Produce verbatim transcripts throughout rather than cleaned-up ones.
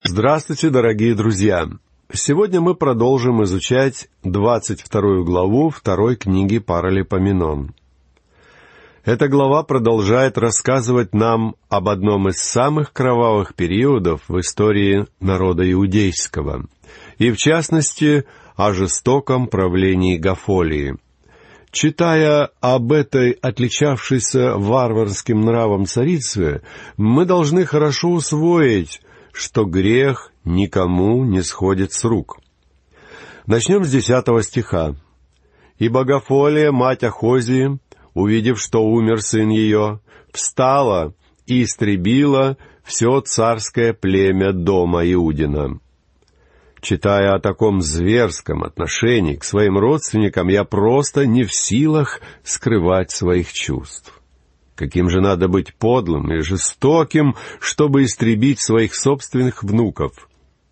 Здравствуйте, дорогие друзья! Сегодня мы продолжим изучать двадцать вторую главу второй книги Паралипоменон. Эта глава продолжает рассказывать нам об одном из самых кровавых периодов в истории народа иудейского, и в частности о жестоком правлении Гафолии. Читая об этой отличавшейся варварским нравом царице, мы должны хорошо усвоить, что грех никому не сходит с рук. Начнем с десятого стиха. «Ибо Гафолия, мать Ахозии, увидев, что умер сын ее, встала и истребила все царское племя дома Иудина». Читая о таком зверском отношении к своим родственникам, я просто не в силах скрывать своих чувств. Каким же надо быть подлым и жестоким, чтобы истребить своих собственных внуков?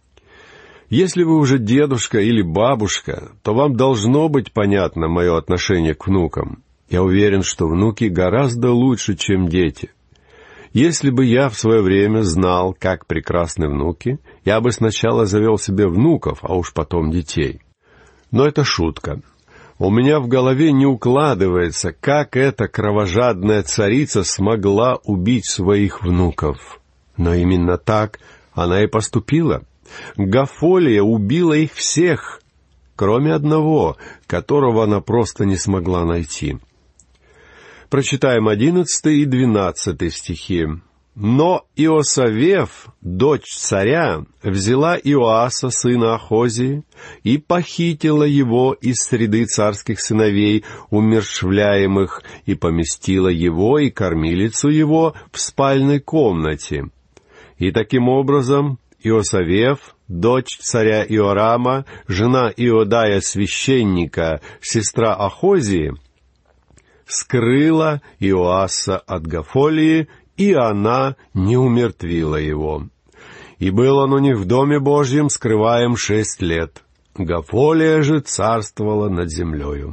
Если вы уже дедушка или бабушка, то вам должно быть понятно мое отношение к внукам. Я уверен, что внуки гораздо лучше, чем дети. Если бы я в свое время знал, как прекрасны внуки, я бы сначала завел себе внуков, а уж потом детей. Но это шутка. У меня в голове не укладывается, как эта кровожадная царица смогла убить своих внуков. Но именно так она и поступила. Гафолия убила их всех, кроме одного, которого она просто не смогла найти. Прочитаем одиннадцатый и двенадцатый стихи. «Но Иосавеф, дочь царя, взяла Иоаса, сына Ахозии, и похитила его из среды царских сыновей, умерщвляемых, и поместила его и кормилицу его в спальной комнате. И таким образом Иосавеф, дочь царя Иорама, жена Иодая священника, сестра Ахозии, скрыла Иоаса от Гафолии, и она не умертвила его. И был он у них в Доме Божьем скрываем шесть лет. Гафолия же царствовала над землею».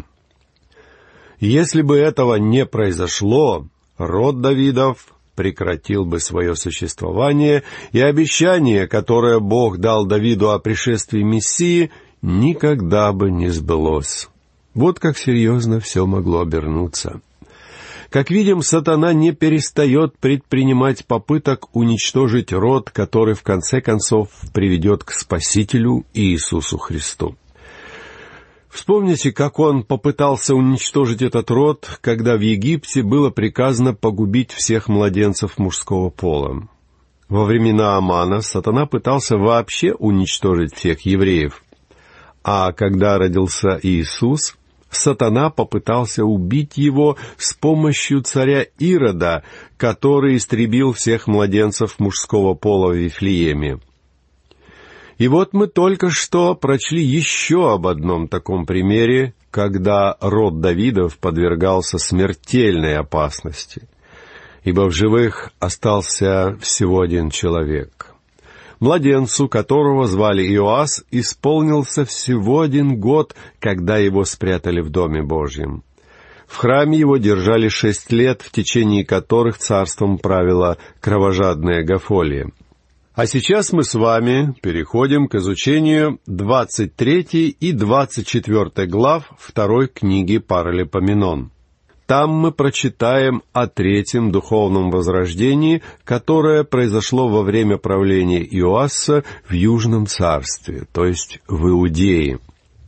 Если бы этого не произошло, род Давидов прекратил бы свое существование, и обещание, которое Бог дал Давиду о пришествии Мессии, никогда бы не сбылось. Вот как серьезно все могло обернуться. Как видим, сатана не перестает предпринимать попыток уничтожить род, который в конце концов приведет к Спасителю Иисусу Христу. Вспомните, как он попытался уничтожить этот род, когда в Египте было приказано погубить всех младенцев мужского пола. Во времена Амана сатана пытался вообще уничтожить всех евреев. А когда родился Иисус, сатана попытался убить его с помощью царя Ирода, который истребил всех младенцев мужского пола в Вифлееме. И вот мы только что прочли еще об одном таком примере, когда род Давидов подвергался смертельной опасности, ибо в живых остался всего один человек. Младенцу, которого звали Иоас, исполнился всего один год, когда его спрятали в Доме Божьем. В храме его держали шесть лет, в течение которых царством правила кровожадная Гафолия. А сейчас мы с вами переходим к изучению двадцать третьей и двадцать четвёртой глав второй книги Паралипоменон. Там мы прочитаем о третьем духовном возрождении, которое произошло во время правления Иоаса в Южном царстве, то есть в Иудее.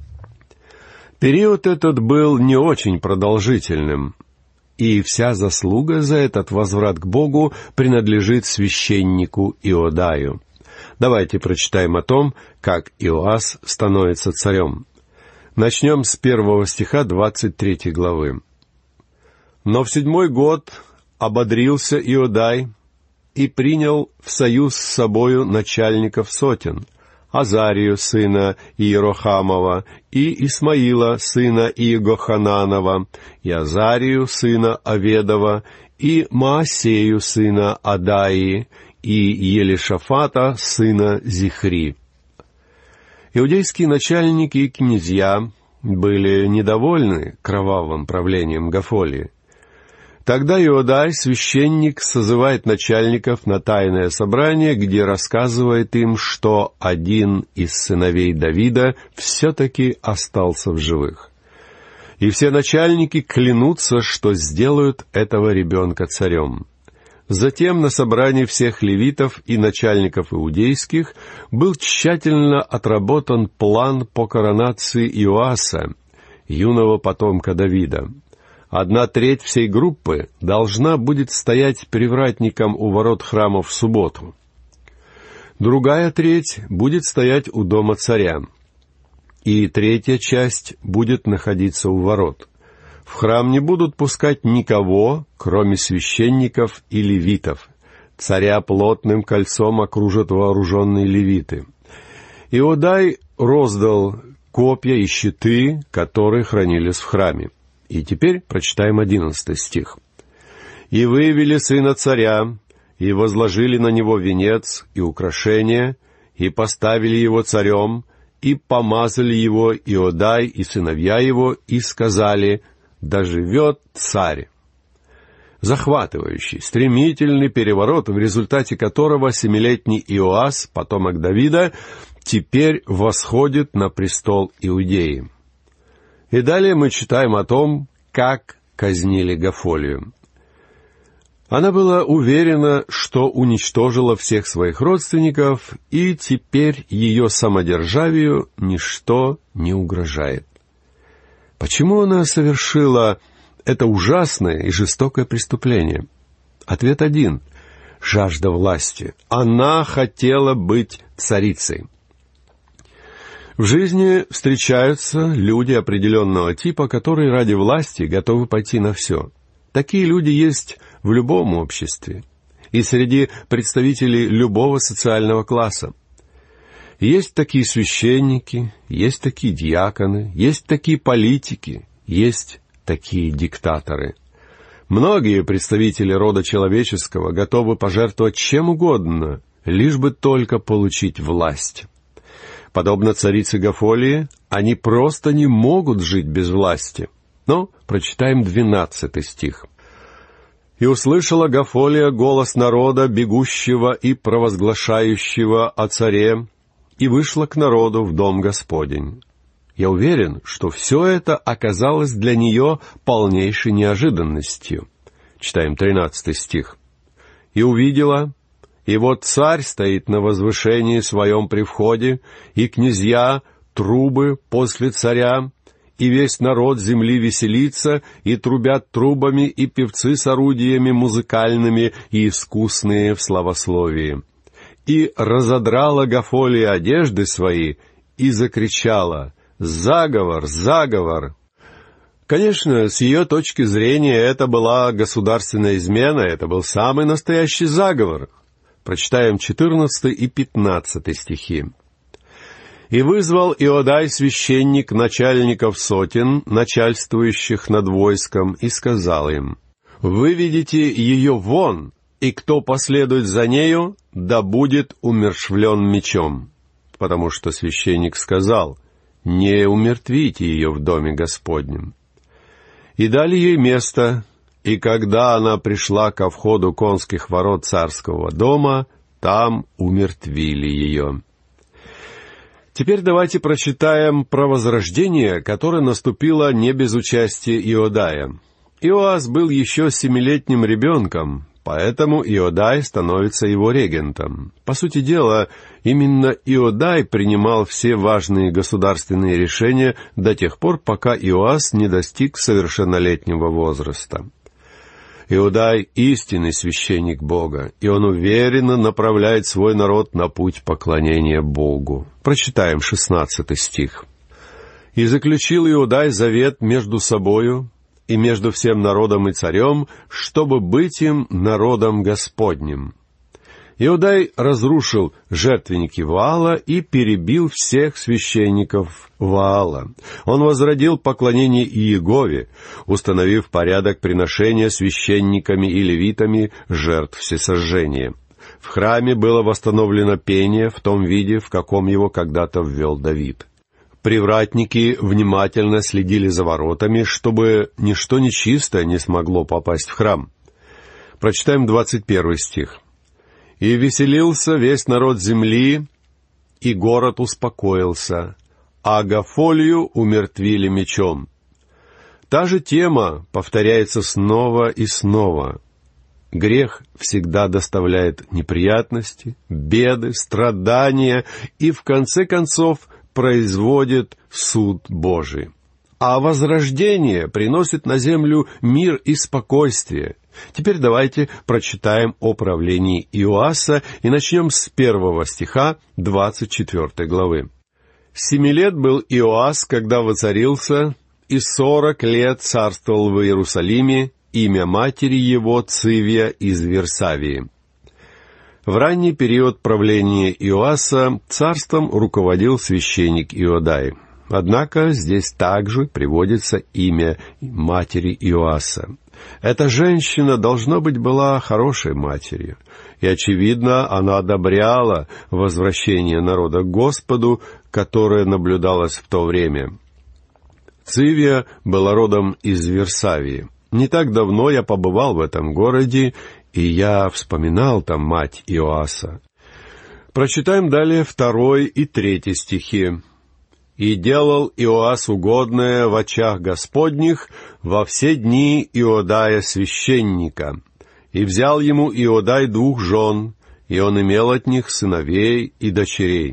Период этот был не очень продолжительным, и вся заслуга за этот возврат к Богу принадлежит священнику Иодаю. Давайте прочитаем о том, как Иоас становится царем. Начнем с первого стиха двадцать третьей главы. «Но в седьмой год ободрился Иодай и принял в союз с собою начальников сотен, Азарию, сына Иерохамова, и Исмаила, сына Иегохананова, и Азарию, сына Аведова, и Маасею, сына Адаии, и Елишафата, сына Зихри». Иудейские начальники и князья были недовольны кровавым правлением Гафолии. Тогда Иодай, священник, созывает начальников на тайное собрание, где рассказывает им, что один из сыновей Давида все-таки остался в живых. И все начальники клянутся, что сделают этого ребенка царем. Затем на собрании всех левитов и начальников иудейских был тщательно отработан план по коронации Иоаса, юного потомка Давида. Одна треть всей группы должна будет стоять привратником у ворот храма в субботу. Другая треть будет стоять у дома царя. И третья часть будет находиться у ворот. В храм не будут пускать никого, кроме священников и левитов. Царя плотным кольцом окружат вооруженные левиты. Иодай роздал копья и щиты, которые хранились в храме. И теперь прочитаем одиннадцатый стих. «И вывели сына царя, и возложили на него венец и украшения, и поставили его царем, и помазали его Иодай и сыновья его, и сказали: да живет царь». Захватывающий, стремительный переворот, в результате которого семилетний Иоас, потомок Давида, теперь восходит на престол Иудеи. И далее мы читаем о том, как казнили Гафолию. Она была уверена, что уничтожила всех своих родственников, и теперь ее самодержавию ничто не угрожает. Почему она совершила это ужасное и жестокое преступление? Ответ один — жажда власти. Она хотела быть царицей. В жизни встречаются люди определенного типа, которые ради власти готовы пойти на все. Такие люди есть в любом обществе и среди представителей любого социального класса. Есть такие священники, есть такие диаконы, есть такие политики, есть такие диктаторы. Многие представители рода человеческого готовы пожертвовать чем угодно, лишь бы только получить власть. Подобно царице Гафолии, они просто не могут жить без власти. Но прочитаем двенадцатый стих. «И услышала Гафолия голос народа, бегущего и провозглашающего о царе, и вышла к народу в дом Господень». Я уверен, что все это оказалось для нее полнейшей неожиданностью. Читаем тринадцатый стих. «И увидела, и вот царь стоит на возвышении своем при входе, и князья, трубы после царя, и весь народ земли веселится, и трубят трубами, и певцы с орудиями музыкальными, и искусные в славословии. И разодрала Гафолия одежды свои, и закричала: «Заговор! Заговор!» Конечно, с ее точки зрения это была государственная измена, это был самый настоящий заговор. Прочитаем четырнадцатый и пятнадцатый стихи. «И вызвал Иодай священник начальников сотен, начальствующих над войском, и сказал им: выведите ее вон, и кто последует за нею, да будет умерщвлен мечом. Потому что священник сказал: не умертвите ее в доме Господнем. И дали ей место, и когда она пришла ко входу конских ворот царского дома, там умертвили ее». Теперь давайте прочитаем про возрождение, которое наступило не без участия Иодая. Иоас был еще семилетним ребенком, поэтому Иодай становится его регентом. По сути дела, именно Иодай принимал все важные государственные решения до тех пор, пока Иоас не достиг совершеннолетнего возраста. Иодай — истинный священник Бога, и он уверенно направляет свой народ на путь поклонения Богу. Прочитаем шестнадцатый стих. «И заключил Иодай завет между собою и между всем народом и царем, чтобы быть им народом Господним. Иодай разрушил жертвенники Ваала и перебил всех священников Ваала. Он возродил поклонение Иегове, установив порядок приношения священниками и левитами жертв всесожжения. В храме было восстановлено пение в том виде, в каком его когда-то ввел Давид. Привратники внимательно следили за воротами, чтобы ничто нечистое не смогло попасть в храм. Прочитаем двадцать первый стих. «И веселился весь народ земли, и город успокоился, а Агафолию умертвили мечом». Та же тема повторяется снова и снова. Грех всегда доставляет неприятности, беды, страдания и, в конце концов, производит суд Божий. А возрождение приносит на землю мир и спокойствие. Теперь давайте прочитаем о правлении Иоаса и начнем с первого стиха двадцать четвёртой главы. «Семи лет был Иоас, когда воцарился, и сорок лет царствовал в Иерусалиме, имя матери его Цивия из Версавии». В ранний период правления Иоаса царством руководил священник Иодай. Однако здесь также приводится имя матери Иоаса. Эта женщина, должно быть, была хорошей матерью, и, очевидно, она одобряла возвращение народа к Господу, которое наблюдалось в то время. Цивия была родом из Версавии. Не так давно я побывал в этом городе, и я вспоминал там мать Иоаса. Прочитаем далее второй и третий стихи. «И делал Иоас угодное в очах Господних во все дни Иодая священника. И взял ему Иодай двух жен, и он имел от них сыновей и дочерей».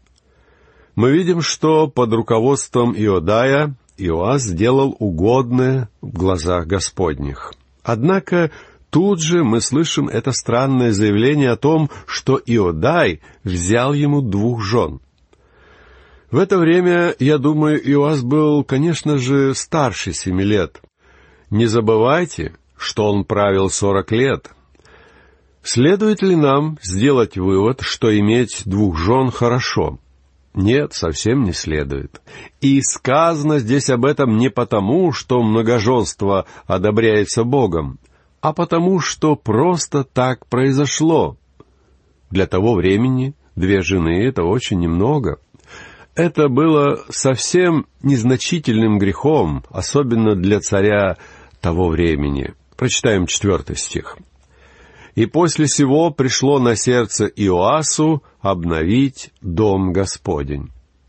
Мы видим, что под руководством Иодая Иоас сделал угодное в глазах Господних. Однако тут же мы слышим это странное заявление о том, что Иодай взял ему двух жен. В это время, я думаю, Иоас был, конечно же, старше семи лет. Не забывайте, что он правил сорок лет. Следует ли нам сделать вывод, что иметь двух жен хорошо? Нет, совсем не следует. И сказано здесь об этом не потому, что многоженство одобряется Богом, а потому, что просто так произошло. Для того времени две жены — это очень немного. Это было совсем незначительным грехом, особенно для царя того времени. Прочитаем четвертый стих. «И после сего пришло на сердце Иоасу обновить дом Господень.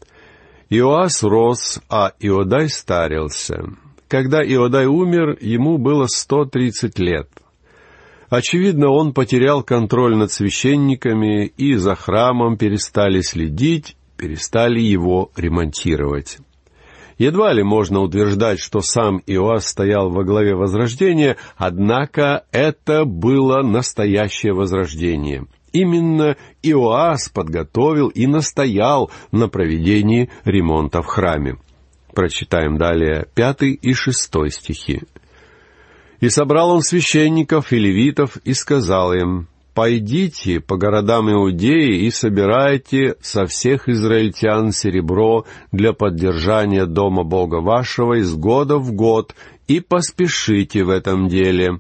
Иоас рос, а Иодай старился. Когда Иодай умер, ему было сто тридцать лет. Очевидно, он потерял контроль над священниками, и за храмом перестали следить, перестали его ремонтировать. Едва ли можно утверждать, что сам Иоас стоял во главе возрождения, однако это было настоящее возрождение. Именно Иоас подготовил и настоял на проведении ремонта в храме. Прочитаем далее пятый и шестой стихи. «И собрал он священников и левитов, и сказал им: «Пойдите по городам Иудеи и собирайте со всех израильтян серебро для поддержания дома Бога вашего из года в год, и поспешите в этом деле».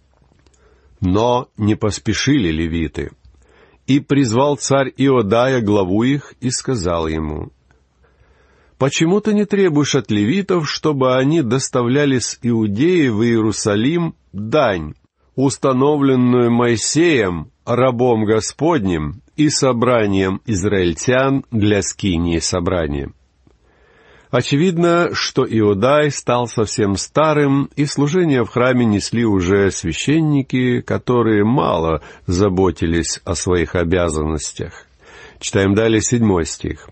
Но не поспешили левиты. И призвал царь Иодая главу их и сказал ему: «Почему ты не требуешь от левитов, чтобы они доставляли с Иудеи в Иерусалим дань, установленную Моисеем, рабом Господним, и собранием израильтян для скинии собрания?» Очевидно, что Иодай стал совсем старым, и служение в храме несли уже священники, которые мало заботились о своих обязанностях. Читаем далее седьмой стих.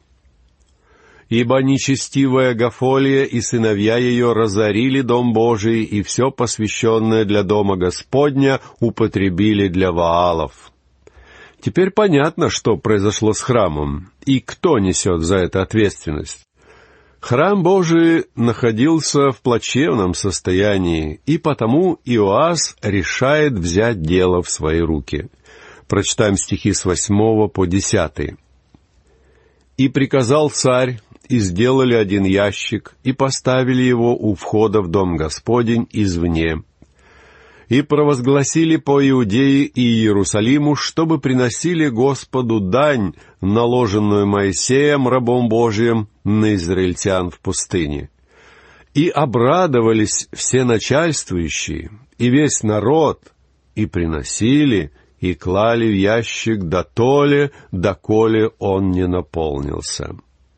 «Ибо нечестивая Агафолия и сыновья ее разорили дом Божий, и все посвященное для дома Господня употребили для Ваалов». Теперь понятно, что произошло с храмом, и кто несет за это ответственность. Храм Божий находился в плачевном состоянии, и потому Иоас решает взять дело в свои руки. Прочитаем стихи с восьмого по десятый. «И приказал царь, и сделали один ящик, и поставили его у входа в дом Господень извне. и провозгласили по Иудее и Иерусалиму, чтобы приносили Господу дань, наложенную Моисеем, рабом Божиим, на израильтян в пустыне. И обрадовались все начальствующие, и весь народ, и приносили, и клали в ящик дотоле, доколе он не наполнился».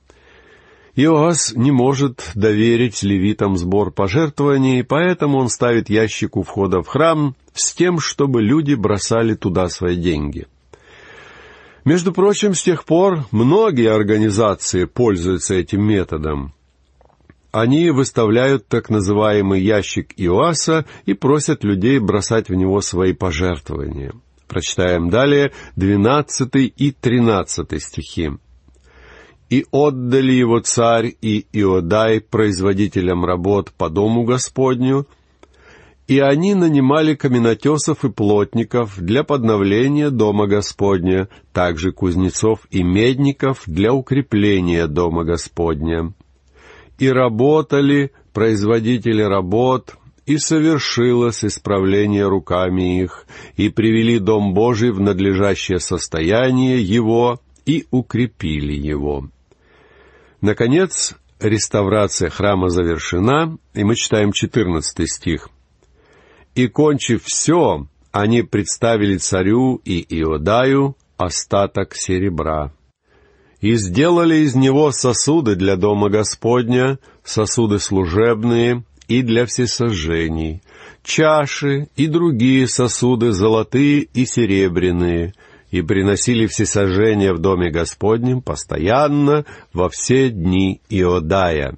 Иоас не может доверить левитам сбор пожертвований, поэтому он ставит ящик у входа в храм с тем, чтобы люди бросали туда свои деньги. Между прочим, с тех пор многие организации пользуются этим методом. Они выставляют так называемый ящик Иоаса и просят людей бросать в него свои пожертвования. Прочитаем далее двенадцатый и тринадцатый стихи. «И отдали его царь и Иодай производителям работ по дому Господню, и они нанимали каменотесов и плотников для подновления дома Господня, также кузнецов и медников для укрепления дома Господня. И работали производители работ, и совершилось исправление руками их, и привели дом Божий в надлежащее состояние его, и укрепили его». Наконец, реставрация храма завершена, и мы читаем четырнадцатый стих. «И, кончив все, они представили царю и Иодаю остаток серебра. И сделали из него сосуды для дома Господня, сосуды служебные и для всесожжений, чаши и другие сосуды золотые и серебряные, и приносили всесожжения в доме Господнем постоянно во все дни Иодая».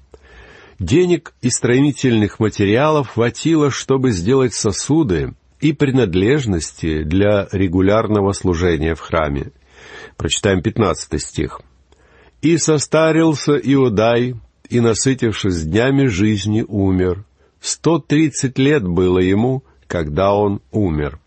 Денег и строительных материалов хватило, чтобы сделать сосуды и принадлежности для регулярного служения в храме. Прочитаем пятнадцатый стих. «И состарился Иодай, и, насытившись днями жизни, умер. Сто тридцать лет было ему, когда он умер».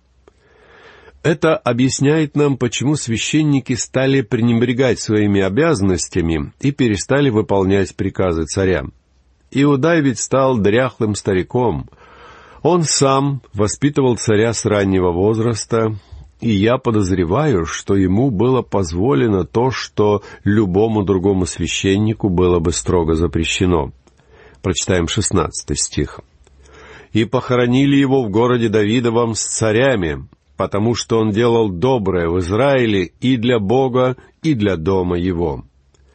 Это объясняет нам, почему священники стали пренебрегать своими обязанностями и перестали выполнять приказы царя. Иодай ведь стал дряхлым стариком. Он сам воспитывал царя с раннего возраста, и я подозреваю, что ему было позволено то, что любому другому священнику было бы строго запрещено. Прочитаем шестнадцатый стих. «И похоронили его в городе Давидовом с царями, потому что он делал доброе в Израиле и для Бога, и для дома его».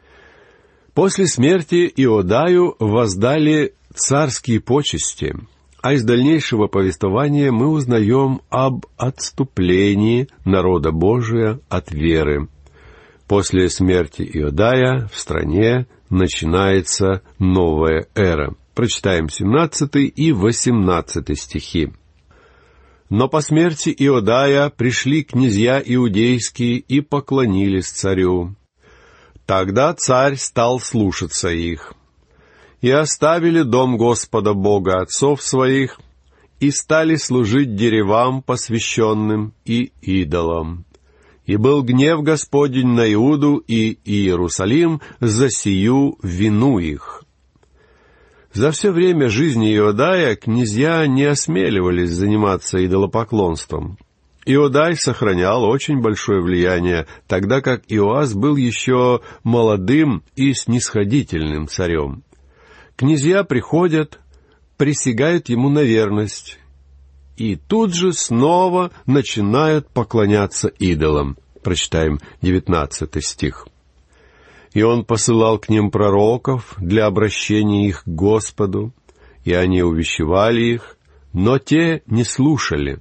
После смерти Иодаю воздали царские почести, а из дальнейшего повествования мы узнаем об отступлении народа Божия от веры. После смерти Иодая в стране начинается новая эра. Прочитаем семнадцатый и восемнадцатый стихи. «Но по смерти Иодая пришли князья иудейские и поклонились царю. Тогда царь стал слушаться их. И оставили дом Господа Бога отцов своих, и стали служить деревам посвященным и идолам. И был гнев Господень на Иуду и Иерусалим за сию вину их». За все время жизни Иодая князья не осмеливались заниматься идолопоклонством. Иодай сохранял очень большое влияние, тогда как Иоас был еще молодым и снисходительным царем. Князья приходят, присягают ему на верность, и тут же снова начинают поклоняться идолам. Прочитаем девятнадцатый стих. «И он посылал к ним пророков для обращения их к Господу, и они увещевали их, но те не слушали».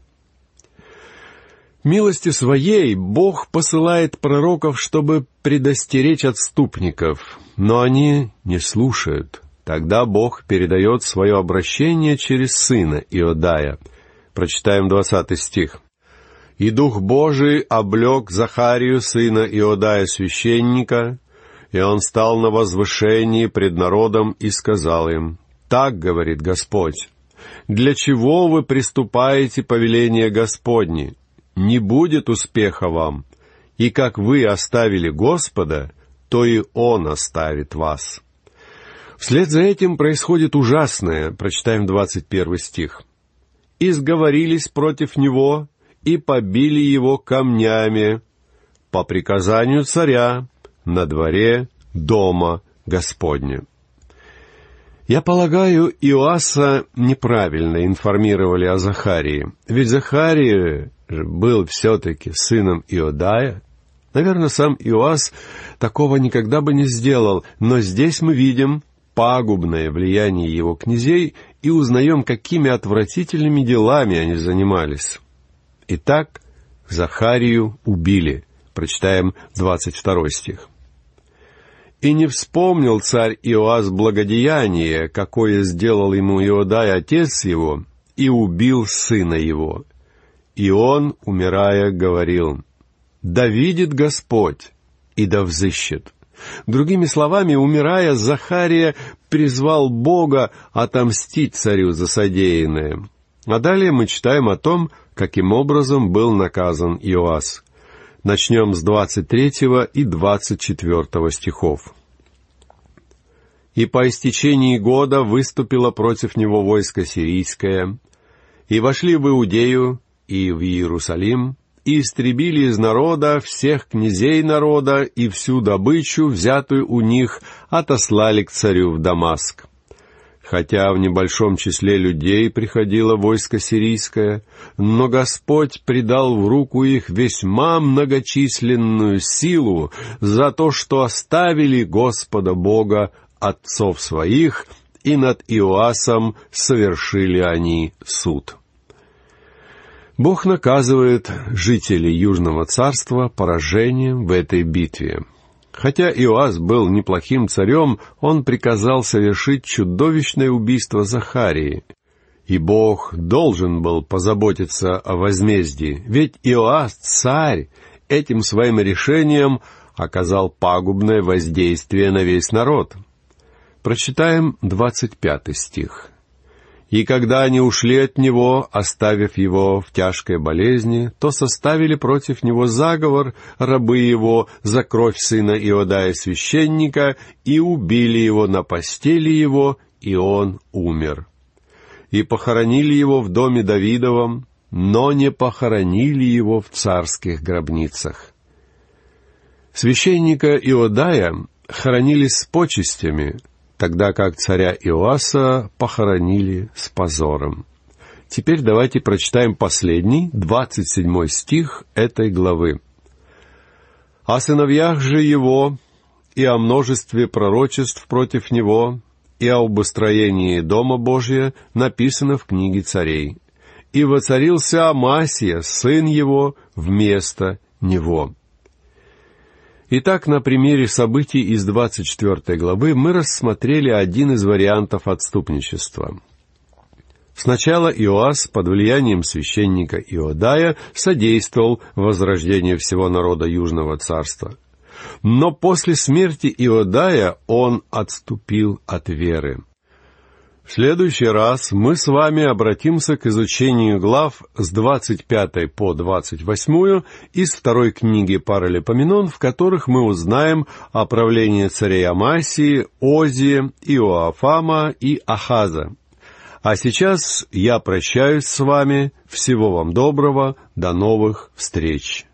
Милости своей Бог посылает пророков, чтобы предостеречь отступников, но они не слушают. Тогда Бог передает свое обращение через сына Иодая. Прочитаем двадцатый стих. «И Дух Божий облек Захарию, сына Иодая, священника, и он стал на возвышении пред народом и сказал им: «Так говорит Господь, для чего вы приступаете повеление Господне? Не будет успеха вам, и как вы оставили Господа, то и Он оставит вас». Вслед за этим происходит ужасное. Прочитаем двадцать первый стих. и сговорились против него, и побили его камнями по приказанию царя на дворе дома Господня». Я полагаю, Иоаса неправильно информировали о Захарии, ведь Захария же был все-таки сыном Иодая. Наверное, сам Иоас такого никогда бы не сделал, но здесь мы видим пагубное влияние его князей и узнаем, какими отвратительными делами они занимались. Итак, Захарию убили. Прочитаем двадцать второй стих. «И не вспомнил царь Иоас благодеяние, какое сделал ему Иодай, отец его, и убил сына его. И он, умирая, говорил: да видит Господь, и да взыщет». Другими словами, умирая, Захария призвал Бога отомстить царю за содеянное. А далее мы читаем о том, каким образом был наказан Иоас. Начнем с двадцать третьего и двадцать четвертого стихов. «И по истечении года выступило против него войско сирийское, и вошли в Иудею и в Иерусалим, и истребили из народа всех князей народа, и всю добычу, взятую у них, отослали к царю в Дамаск. Хотя в небольшом числе людей приходило войско сирийское, но Господь придал в руку их весьма многочисленную силу за то, что оставили Господа Бога отцов своих, и над Иоасом совершили они суд». Бог наказывает жителей Южного царства поражением в этой битве. Хотя Иоас был неплохим царем, он приказал совершить чудовищное убийство Захарии. И Бог должен был позаботиться о возмездии, ведь Иоас, царь, этим своим решением оказал пагубное воздействие на весь народ. Прочитаем двадцать пятый стих. «И когда они ушли от него, оставив его в тяжкой болезни, то составили против него заговор рабы его за кровь сына Иодая священника, и убили его на постели его, и он умер. И похоронили его в доме Давидовом, но не похоронили его в царских гробницах». Священника Иодая хоронили с почестями, тогда как царя Иоаса похоронили с позором. Теперь давайте прочитаем последний, двадцать седьмой стих этой главы. «О сыновьях же его, и о множестве пророчеств против него, и об устроении Дома Божия написано в книге царей. И воцарился Амасия, сын его, вместо него». Итак, на примере событий из двадцать четвёртой главы мы рассмотрели один из вариантов отступничества. Сначала Иоас под влиянием священника Иодая содействовал возрождению всего народа Южного царства. Но после смерти Иодая он отступил от веры. В следующий раз мы с вами обратимся к изучению глав с двадцать пятой по двадцать восьмую из второй книги Паралипоменон, в которых мы узнаем о правлении царей Амасии, Озии, Иоафама и Ахаза. А сейчас я прощаюсь с вами. Всего вам доброго. До новых встреч.